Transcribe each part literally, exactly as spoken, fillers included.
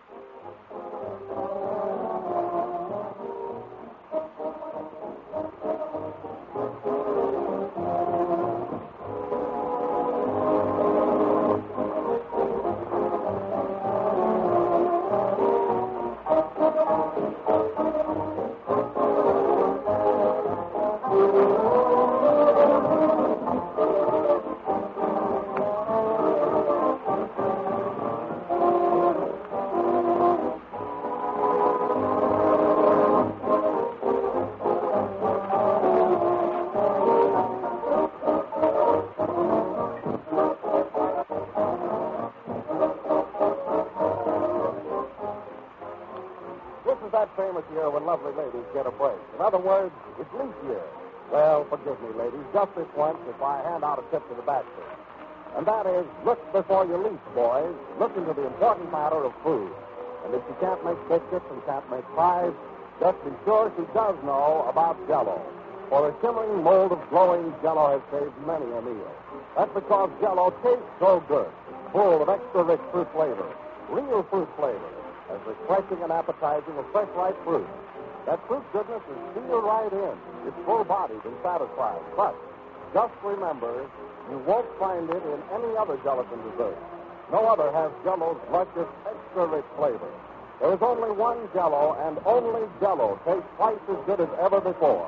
Famous year when lovely ladies get a break. In other words, it's leap year. Well, forgive me, ladies, just this once if I hand out a tip to the bachelors. And that is, look before you leap, boys. Look into the important matter of food. And if she can't make biscuits and can't make pies, just be sure she does know about Jell-O. For a shimmering mold of glowing Jell-O has saved many a meal. That's because Jell-O tastes so good, full of extra rich fruit flavor, real fruit flavor, as refreshing and appetizing as fresh ripe fruit. That fruit goodness is sealed right in. It's full-bodied and satisfying. But just remember, you won't find it in any other gelatin dessert. No other has Jell-O's luscious, extra-rich flavor. There is only one Jell-O, and only Jell-O tastes twice as good as ever before.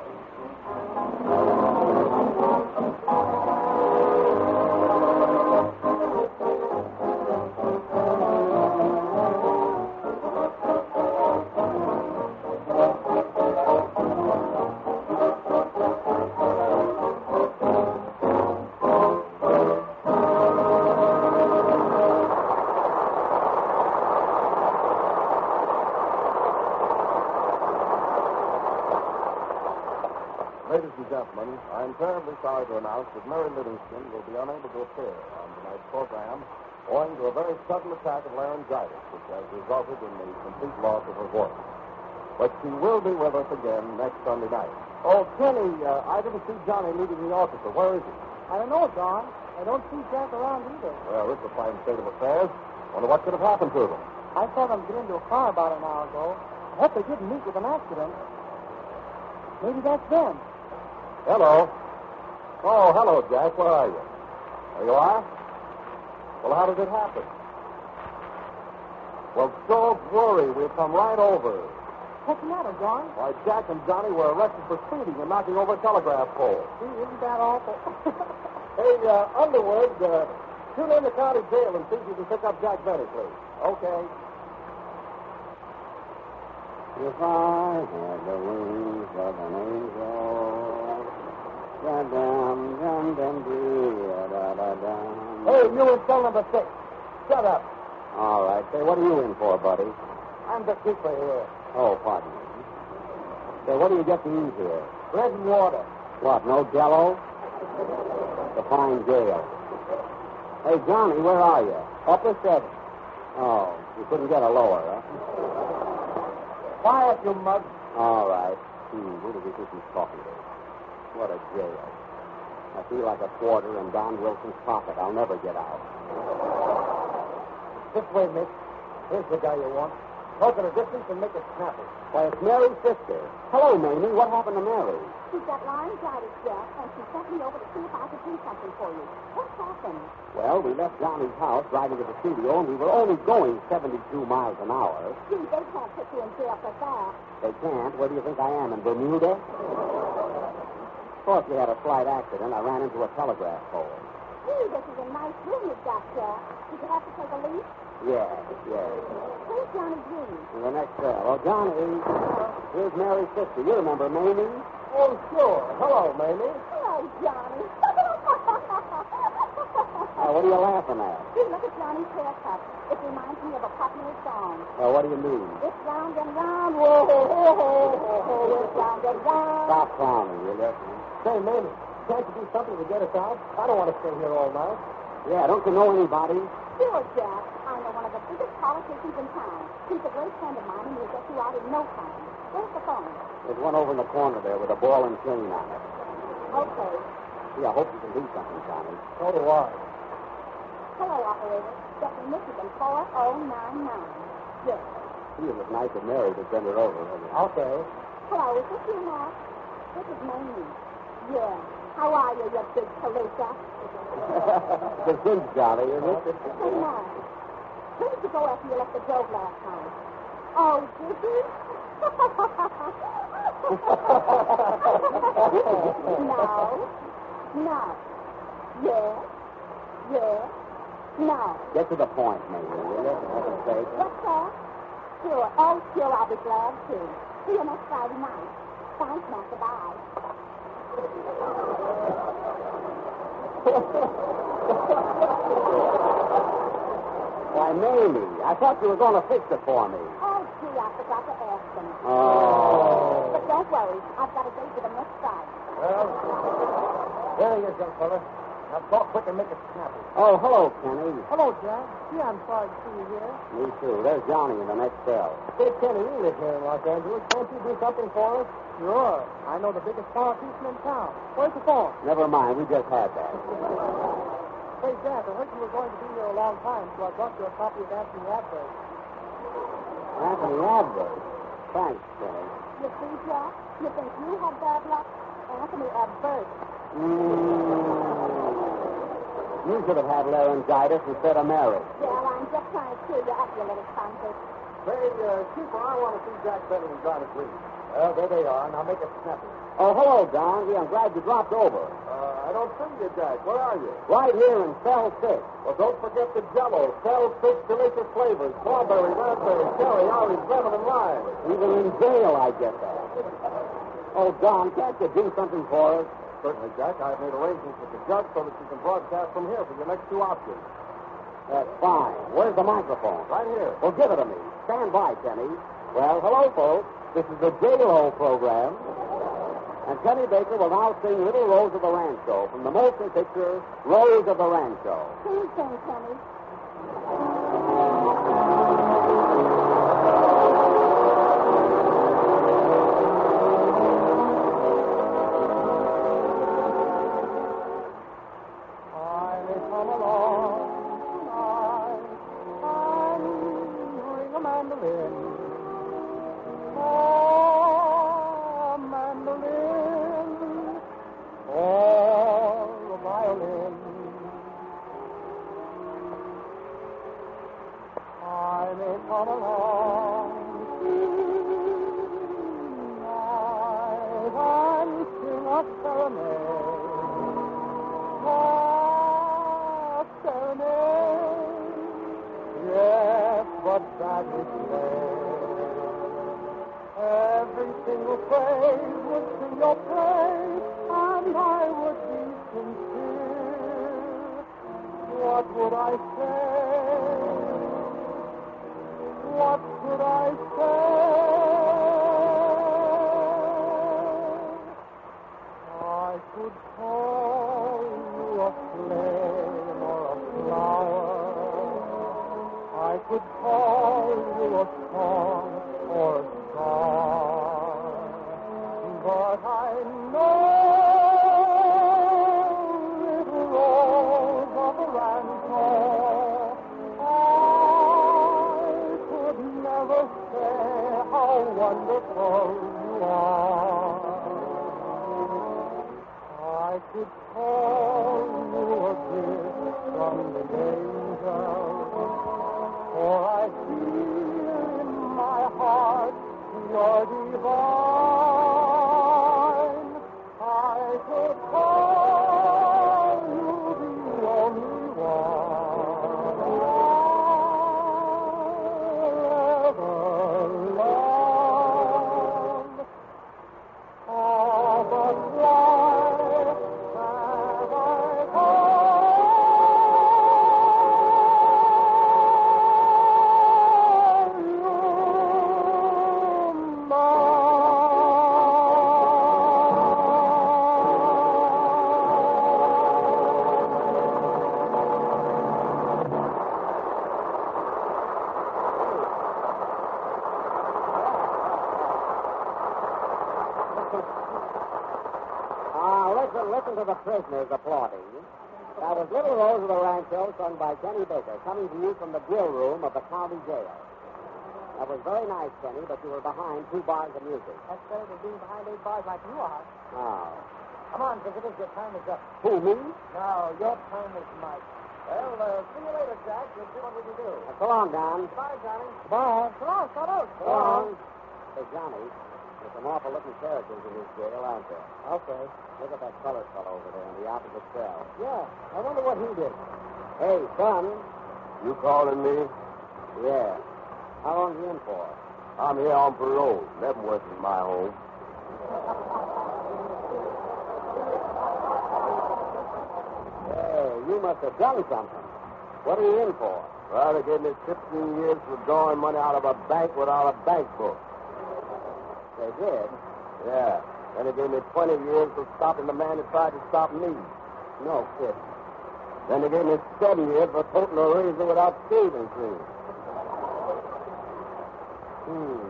Ladies and gentlemen, I'm terribly sorry to announce that Mary Livingston will be unable to appear on tonight's program owing to a very sudden attack of laryngitis, which has resulted in the complete loss of her voice. But she will be with us again next Sunday night. Oh, Kenny, uh, I didn't see Johnny leaving the orchestra. Where is he? I don't know, Don. I don't see Jack around either. Well, this is a fine state of affairs. Wonder what could have happened to them. I saw them get into a car about an hour ago. I hope they didn't meet with an accident. Maybe that's them. Hello. Oh, hello, Jack. Where are you? There you are? Well, how did it happen? Well, don't worry. We'll come right over. What's the matter, John? Why, Jack and Johnny were arrested for speeding and knocking over a telegraph pole. Gee, isn't that awful? Hey, uh, Underwood, uh, tune in to county jail and see if you can pick up Jack Benny, please. Okay. If I had the wings of an angel, da-dum, dum, dum, dee, da-da-dum. Hey, you in cell number six. Shut up. All right. Say, what are you in for, buddy? I'm the keeper here. Oh, pardon me. Say, what do you get to eat here? Bread and water. What, no Jell-O? The fine jail. Hey, Johnny, where are you? Upper seven. Oh, you couldn't get a lower, huh? Quiet, you mug. All right. Hmm, who do we think he's talking to? What a jail. I feel like a quarter in Don Wilson's pocket. I'll never get out. This way, Mick. Here's the guy you want. Talk at a distance and make it snappy. Why, it's Mary's sister. Hello, Mamie. What happened to Mary? She's got laryngitis, Jack, and she sent me over to see if I could do something for you. What happened? Well, we left Johnny's house driving to the studio, and we were only going seventy-two miles an hour. Gee, they can't put you in jail for that. They can't. Where do you think I am, in Bermuda? Of course, we had a slight accident. I ran into a telegraph pole. Gee, this is a nice room you've got, Jack. Did you have to take a leak? Yes, yes. Where's Johnny Green? In the next cell. Oh, Johnny, here's Mary's sister. You remember Mamie? Oh, sure. Hello, Mamie. Hello, Johnny. Uh, what are you laughing at? Gee, look at Johnny's haircut. It reminds me of a popular song. Uh, what do you mean? It's round and round. Whoa, ho, ho, ho, ho, ho. It's round and round. Stop clowning, will you? Say, Mamie, can't you do something to get us out? I don't want to stay here all night. Yeah, don't you know anybody? Sure, Jack. I know one of the biggest politicians in town. He's a great friend of mine, and he'll get you out in no time. Where's the phone? There's one over in the corner there with a ball and chain on it. Okay. Gee, I hope you can do something, Johnny. So do I. Hello, operator. Get me Michigan four oh nine nine. Yes. Gee, it was nice of Mary to send her over. Okay. Hello, is this you, Matt? This is Mamie. Yeah. How are you, you big palooka? The big jolly, isn't it? Hey, Matt. Where did you go after you left the Grove last night? Oh, did you? No. No. Yes. Yes. No. Get to the point, maybe, will you? For heaven's sake. What's that? Sure. Oh, sure, I'll be glad to. See you next Friday night. Thanks, Matt. Goodbye. Why, Mamie, I thought you were going to fix it for me. Oh, gee, I forgot to ask them. Oh. But don't worry. I've got a date with them next Friday. Well, there he is, young fella. Now talk quick and make it snappy. Oh, hello, Kenny. Hello, Jack. Gee, I'm sorry to see you here. Me too. There's Johnny in the next cell. Hey, Kenny, you live here in Los Angeles. Can't you do something for us? Sure. I know the biggest politician in town. Where's the phone? Never mind. We just had that. Hey, Jack, I heard you were going to be here a long time, so I brought you a copy of Anthony Adverse. Anthony Adverse. Thanks, Kenny. You see, Jack? You think you had bad luck? Anthony Adverse. Mm. You should have had laryngitis instead of Mary. Well, I'm just trying to cheer you up, you little concert. Say, uh, Keeper, I want to see Jack Benton and Johnny Green. Well, there they are. Now make it snappy. Oh, hello, Don. Gee, I'm glad you dropped over. Uh, I don't see you, Jack. Where are you? Right here in cell six. Well, don't forget the Jell-O. Cell six delicious flavors. Strawberry, raspberry, cherry, orange, lemon, and lime. Even in jail, I get that. Oh, Don, can't you do something for us? Certainly, Jack. I've made arrangements with the judge so that you can broadcast from here for your next two options. That's fine. Where's the microphone? Right here. Well, give it to me. Stand by, Kenny. Well, hello, folks. This is the J-Lo program. And Kenny Baker will now sing Little Rose of the Rancho from the motion picture Rose of the Rancho. Sing, sing, Kenny. Every single phrase would sing your praise, and I would be sincere. What would I say? What could I say? I could call you a flame or a flower. I could call you a song or a star, but I know, little Rose of the Rancho, I could never say how wonderful you are. I could call you a gift from the angels, for I feel in my heart you're divine. I could call you the only one I'll ever love. Oh, but why have I called Ah, listen, listen to the prisoners applauding. That was Little Rose of the Rancho, sung by Kenny Baker, coming to you from the grill room of the county jail. That was very nice, Kenny, but you were behind two bars of music. That's better than being behind eight bars like you are. Oh. Come on, visitors, your time is up. Who, me? No, your time is Mike. Well, uh, see you later, Jack. We'll see what we can do. Uh, so long, Don. Bye, Johnny. Bye. Come on, come on. So long. Hey, Johnny, there's some awful-looking characters in this jail, aren't there? Okay. Look at that colored fellow over there in the opposite cell. Yeah, I wonder what he did. Hey, son. You calling me? Yeah. How long you in for? I'm here on parole. Leavenworth is my home. Hey, you must have done something. What are you in for? Well, they gave me fifteen years for drawing money out of a bank without a bank book. They did? Yeah. Then they gave me twenty years for stopping the man that tried to stop me. No kidding. Then they gave me seven years for toting a razor without shaving cream. Hmm.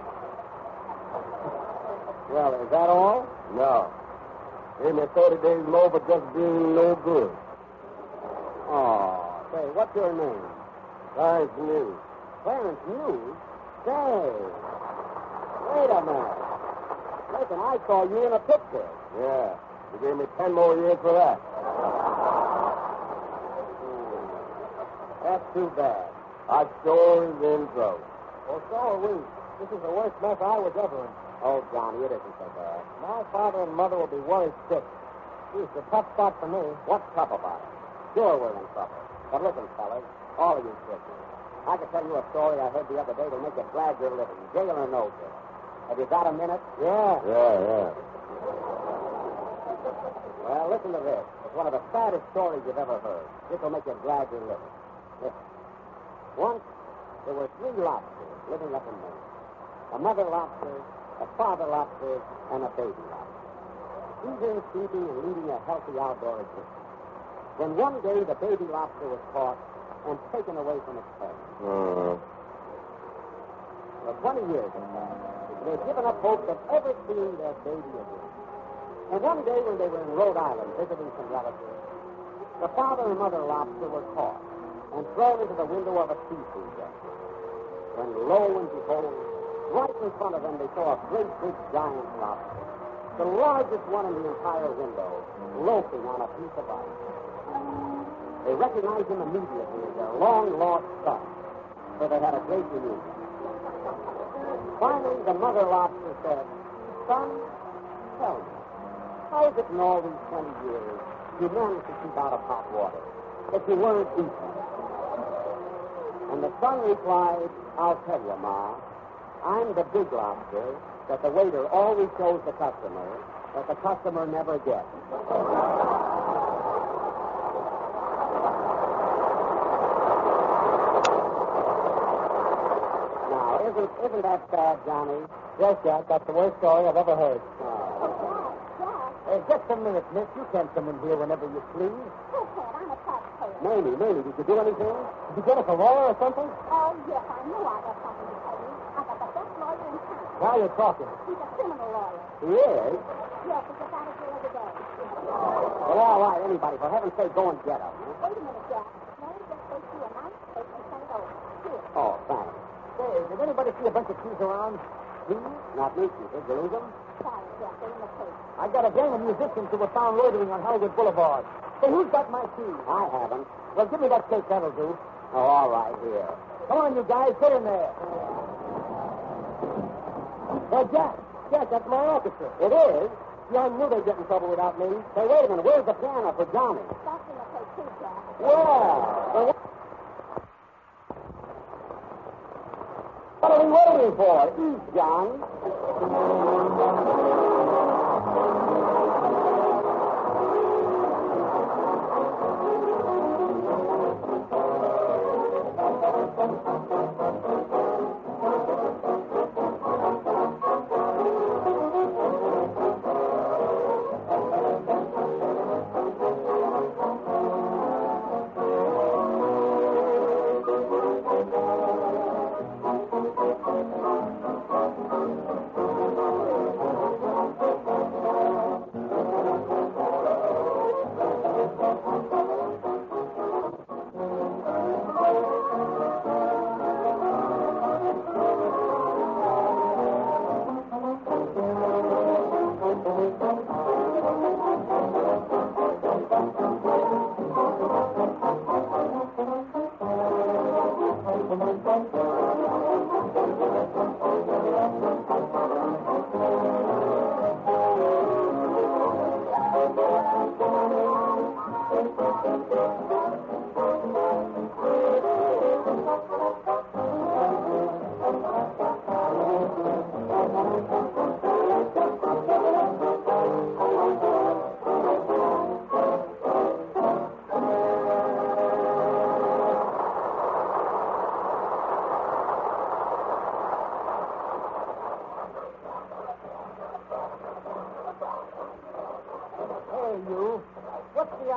Well, is that all? No. Gave me thirty days more for just being no good. Oh, say, what's your name? Clarence News. Clarence News? Say, wait a minute. Listen, I saw you in a picture. Yeah. They gave me ten more years for that. Hmm. That's too bad. I sure is in trouble. Well, so are we. This is the worst mess I was ever in. Oh, Johnny, it isn't so bad. My father and mother will be worried sick. It's a tough spot for me. What's tough about it? Sure, we're in trouble. But listen, fellas, all of you prisoners, I could tell you a story I heard the other day to make you glad you're living, jail or no jail. Have you got a minute? Yeah. Yeah, yeah. Well, listen to this. It's one of the saddest stories you've ever heard. This will make you glad you're living. Listen. Once, there were three lobsters living up in Maine. A mother lobster, a father lobster, and a baby lobster. Eating, feeding, and leading a healthy outdoor existence. Then one day, the baby lobster was caught and taken away from its parents. Uh, For twenty years or so, they had given up hope of ever seeing their baby again. And one day, when they were in Rhode Island visiting some relatives, the father and mother lobster were caught and thrown into the window of a seafood restaurant. When, lo and behold, right in front of them, they saw a great big giant lobster, the largest one in the entire window, loafing on a piece of ice. They recognized him immediately as their long-lost son, for they had a great reunion. Finally, the mother lobster said, "Son, tell me, how is it in all these twenty years you managed to keep out of hot water, that you weren't beaten?" And the son replied, "I'll tell you, Ma. I'm the big lobster that the waiter always shows the customer, that the customer never gets." Now, isn't isn't that sad, Johnny? Yes, Jack, that's the worst story I've ever heard. Oh. Jack, Hey, just a minute, miss. You can't come in here whenever you please. who can't? I'm a taxpayer. Mamie, Mamie, did you do anything? Did you get us a lawyer or something? Oh, yes, I know I got something to tell you. I got the best lawyer in town. Now you're talking. He's a criminal lawyer. He is? Yes, he's just out of jail today. Well, all right, anybody. For heaven's sake, go and get him. Wait a minute, Jack. Let me just take you a nice cake and send it over. Here. Oh, thanks. Say, did anybody see a bunch of keys around? Please? Not me, Chief. Did you lose them? Sorry, Jack. They're in the cake. I got a gang of musicians who were found loitering on Hollywood Boulevard. Say, who's got my keys? I haven't. Well, give me that cake, that'll do. Oh, all right, here. Come on, you guys, get in there. Hey, Jack. Jack, that's my orchestra. It is? Yeah, I knew they'd get in trouble without me. Say, wait a minute. Where's the piano for Johnny? That's in the cake, too, Jack. Well, well, what are we waiting for? Eat, John.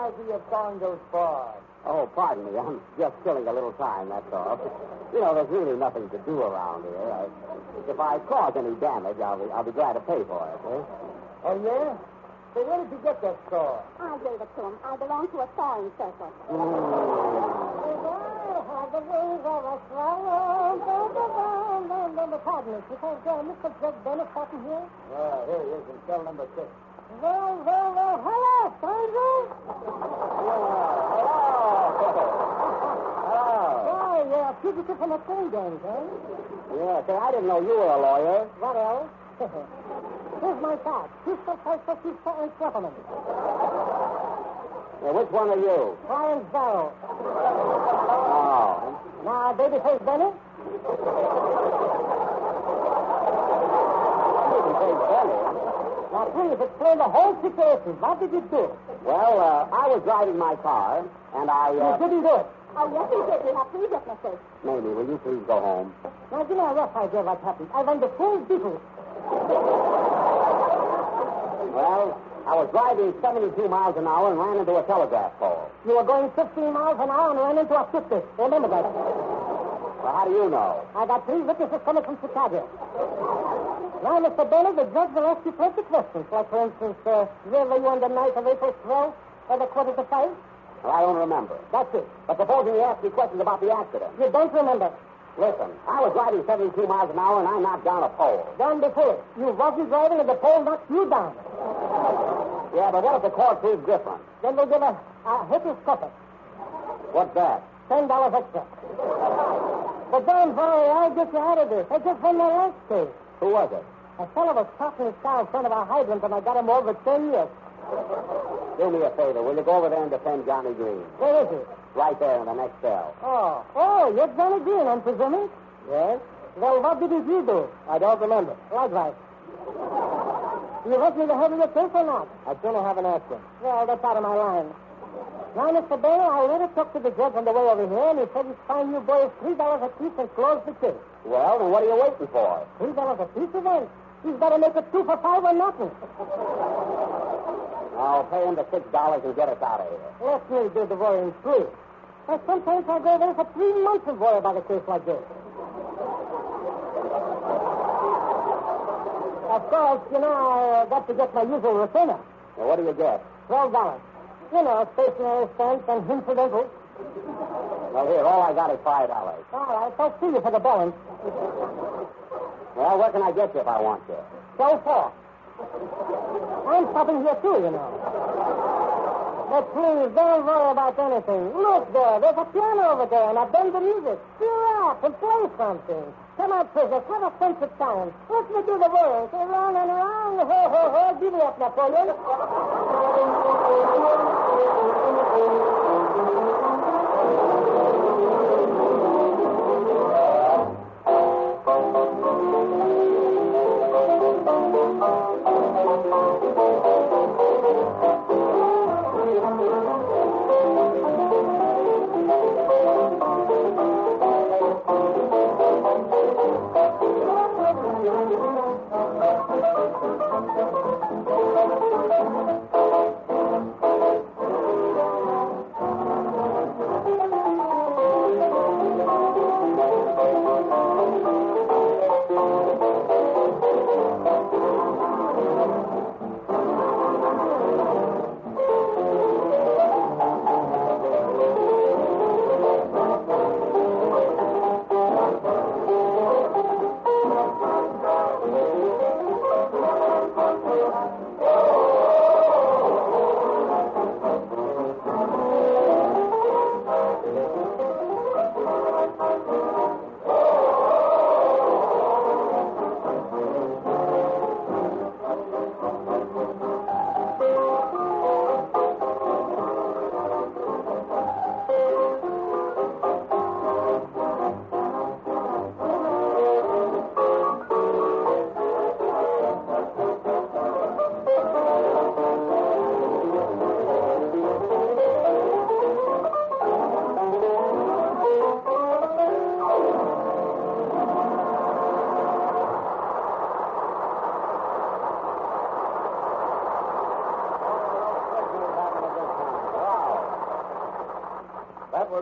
idea of going those far? Oh, pardon me. I'm just killing a little time, that's all. You know, there's really nothing to do around here. I, if I cause any damage, I'll be, I'll be glad to pay for it, eh? Oh, yeah? So where did you get that saw? I gave it to him. I belong to a sawing circle. Mm. The wings of a swallow. Pardon me. Because uh, Mister Judge Bennett talking here? Oh, here he is in cell number six. Well, well, well, hello, stranger. Hello. Oh, you're a fugitive from a train gang, eh? Yeah, say, I didn't know you were a lawyer. What else? Here's my card. Sister, sister, sister, and gentlemen. Yeah, which one are you? Clarence Darrow. Oh. Now, Babyface Bennett? Babyface Bennett? Now, please explain the whole situation. What did you do? Well, uh, I was driving my car, and I... Uh... You didn't do it. Oh, yes, he did. We have three witnesses. Mamie, will you please go home? Now, give me a rough idea of what happened. I run the full details. Well, I was driving seventy-two miles an hour and ran into a telegraph pole. You were going fifteen miles an hour and ran into a fifty. Remember that. Well, how do you know? I got three witnesses coming from Chicago. Now, Mister Bennett, the judge will ask you plenty questions. Like, for instance, uh, where were you on the night of April twelfth or the quarter to five? Well, I don't remember. That's it. But supposing he asks me questions about the accident. You don't remember. Listen, I was driving seventy-two miles an hour and I knocked down a pole. Down before. You wasn't driving and the pole knocked you down. Yeah, but what if the court proves different? Then we'll give a, a hipposcopic. What's that? Ten dollars extra. But don't worry, I'll get you out of this. I just won my last case. Who was it? A fellow was talking his car in front of a hydrant and I got him over ten years. Do me a favor. Will you go over there and defend Johnny Green? Where is he? Right there in the next cell. Oh, oh, you're Johnny Green, I'm presuming? Yes? Well, what did you do? I don't remember. Right, right. You want me to have your case or not? I'd sooner have an aspirin. Well, that's out of my line. Now, Mister Bailey, I already talked to the judge on the way over here, and he said he'd fine you boys three dollars a piece and close the case. Well, then what are you waiting for? Three dollars a piece again? He's got to make it two for five or nothing. I'll pay him the six dollars and get us out of here. Let me do the worrying, please. And sometimes I go there for three months and worry about a case like this. Of course, you know, I uh, got to get my usual retainer. Now, what do you get? Twelve dollars. You know, stationery stamps and incidentals. Well, here, all I got is five dollars. All right, I'll see you for the balance. Well, where can I get you if I want you? So far. I'm stopping here, too, you know. But please, don't worry about anything. Look there, there's a piano over there, and I've done the music. Cheer up and play something. Come on, prisoners, have a sense of time. Let me do the words. Around and around. Ho, ho, ho. Give me up, Napoleon.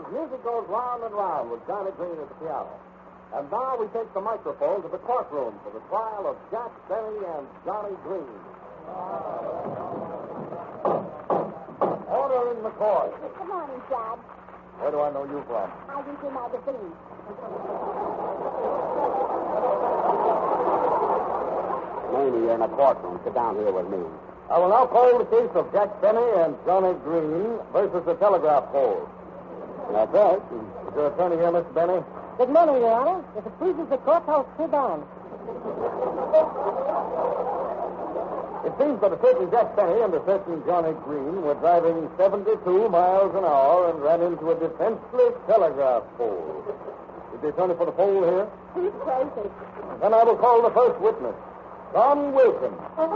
music goes round and round with Johnny Green at the piano. And now we take the microphone to the courtroom for the trial of Jack Benny and Johnny Green. Order in the court. Good morning, Judge. Where do I know you from? I read your magazine. Mamie, you're in a courtroom. Sit down here with me. I will now call the case of Jack Benny and Johnny Green versus the telegraph pole. That's right. Is your attorney here, Mister Benny? Good morning, Your Honor. If it pleases the court, I'll sit down. It seems that a certain Jack Benny and a certain Johnny Green were driving seventy-two miles an hour and ran into a defenseless telegraph pole. Is the attorney for the pole here? He's crazy. Then I will call the first witness, Tom Wilson.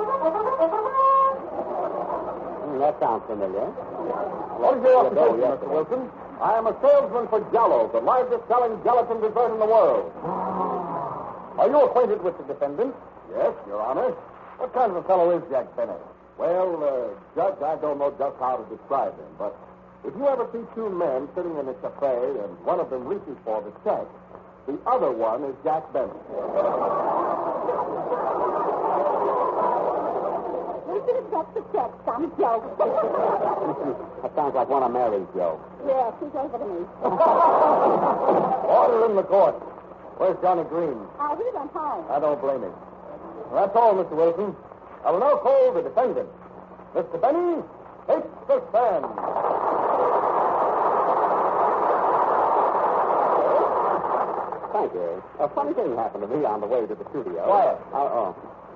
Mm, that sounds familiar. What is your Yes, occupation, yes, Mister sir. Wilson? I am a salesman for Jell-O, the largest selling gelatin dessert in the world. Are you acquainted with the defendant? Yes, Your Honor. What kind of a fellow is Jack Benny? Well, uh, Judge, I don't know just how to describe him, but if you ever see two men sitting in a cafe and one of them reaches for the check, the other one is Jack Benny. We should have kept the check, some joke. That sounds like one of Mary's jokes. Yes, he gave it to me. Order in the court. Where's Johnny Green? Uh, he went home. I don't blame him. Well, that's all, Mister Wilson. I will now call the defendant. Mister Benny, take the stand. Thank you. A funny thing happened to me on the way to the studio. Quiet. Uh-oh.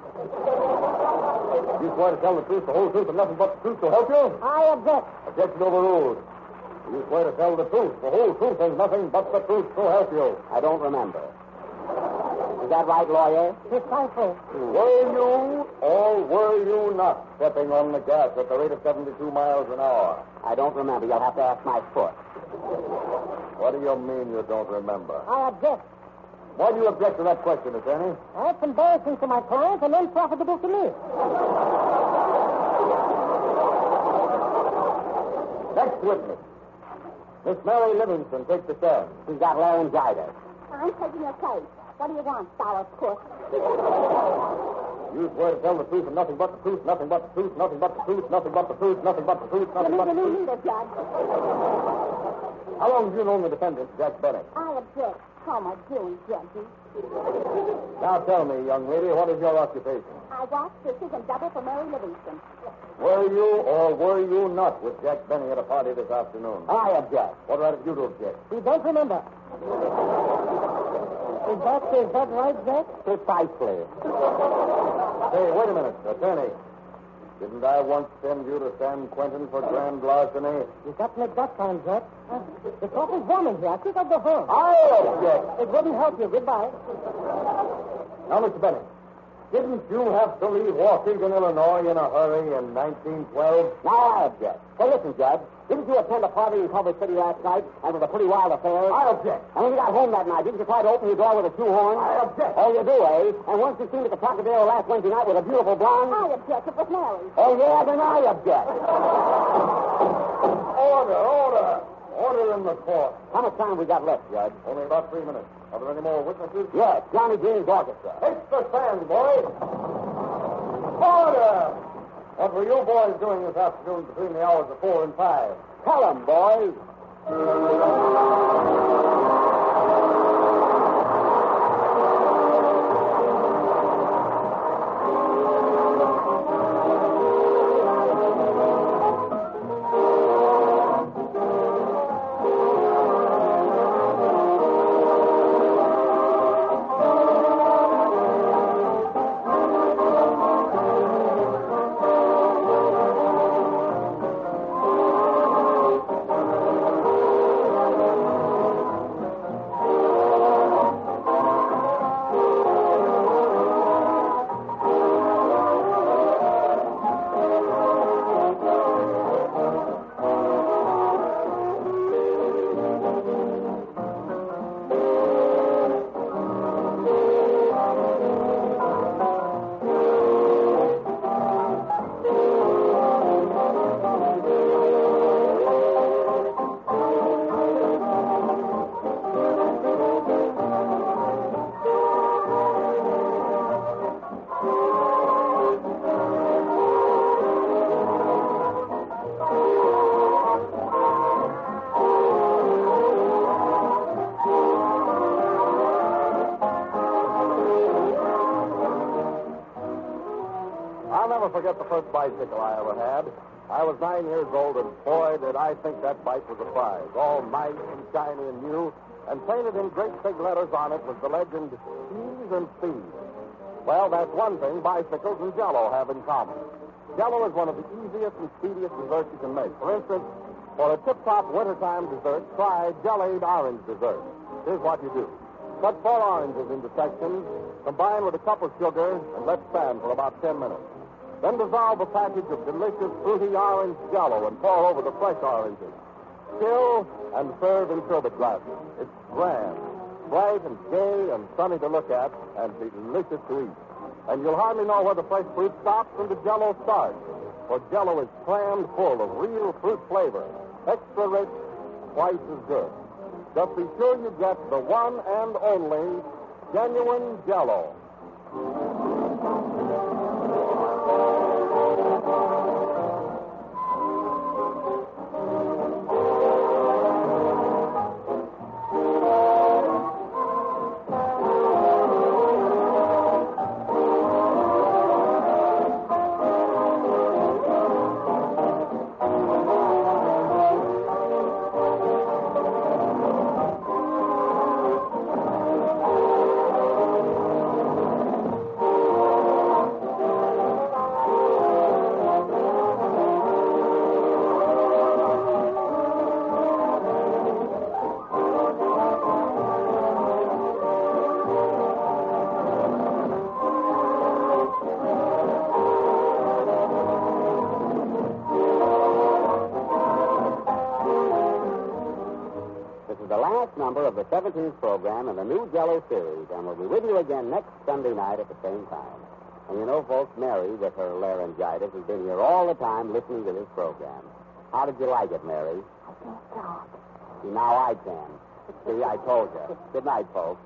You swear to tell the truth, the whole truth, and nothing but the truth to help you? I object. Objection overruled. You swear to tell the truth, the whole truth, and nothing but the truth to help you. I don't remember. Is that right, lawyer? Precisely. Were you or were you not stepping on the gas at the rate of seventy-two miles an hour? I don't remember. You'll have to ask my foot. What do you mean you don't remember? I object. Why do you object to that question, attorney? That's embarrassing to my client and unprofitable to me. Next witness. Miss Mary Livingston, take the stand. She's got laryngitis. I'm taking your case. What do you want, sour puss? You swear to tell the truth and nothing but the truth, nothing but the truth, nothing but the truth, nothing but the truth, nothing but the truth, You nothing but need the a truth. new leader, Judge. How long have you known the defendant, Jack Benny? I object. How am I doing, Judge? Now tell me, young lady, what is your occupation? I wash dishes and double for Mary Livingston. Were you or were you not with Jack Benny at a party this afternoon? I object. What right have you to object? We don't remember. Is that, is that right, Jack? Precisely. Hey, wait a minute, attorney. Didn't I once send you to San Quentin for grand larceny? You got me that time, Jack. Uh, the coffee's warm in here. I think I'll go home. I object. It wouldn't help you. Goodbye. Now, Mister Benny, didn't you have to leave Waukegan, Illinois in a hurry in nineteen twelve? Now I object. Hey, listen, Judge. Didn't you attend a party in Culver City last night and with a pretty wild affair? I object. And when you got home that night, didn't you try to open your door with a shoehorn? I object. Oh, you do, eh? And once you seen at the Trocadero last Wednesday night with a beautiful blonde? I object. It was Mary. Oh, yeah, then I object. Order, order. Order in the court. How much time we got left, Judge? Only about three minutes. Are there any more witnesses? Yes, Johnny Green's orchestra. Take the stand, boys. Order! What were you boys doing this afternoon between the hours of four and five? Tell 'em, boys. never forget the first bicycle I ever had. I was nine years old, and boy, did I think that bike was a prize. All nice and shiny and new, and painted in great big letters on it was the legend, Ease and Speed. Well, that's one thing bicycles and Jell-O have in common. Jell-O is one of the easiest and speediest desserts you can make. For instance, for a tip-top wintertime dessert, try jellied orange dessert. Here's what you do. Cut four oranges into sections, combine with a cup of sugar, and let stand for about ten minutes. Then dissolve a package of delicious fruity orange Jell-O and pour over the fresh oranges. Chill and serve in sherbet glasses. It's grand, bright and gay and sunny to look at, and delicious to eat. And you'll hardly know where the fresh fruit stops and the Jell-O starts. For Jell-O is crammed full of real fruit flavor, extra rich, twice as good. Just be sure you get the one and only genuine Jell-O. Number of the seventeenth program in the new Jell-O series, and we'll be with you again next Sunday night at the same time. And you know, folks, Mary, with her laryngitis, has been here all the time listening to this program. How did you like it, Mary? I can't talk. See, now I can. See, I told you. Good night, folks.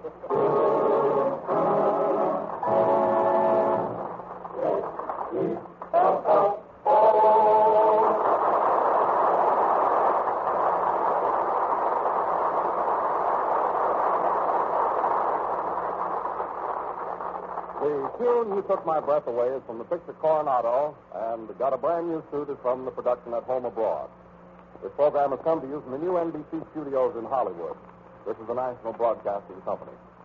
The tune You Took My Breath Away is from the picture Coronado, and Got a Brand New Suit is from the production At Home Abroad. This program has come to you from the new N B C studios in Hollywood. This is the National Broadcasting Company.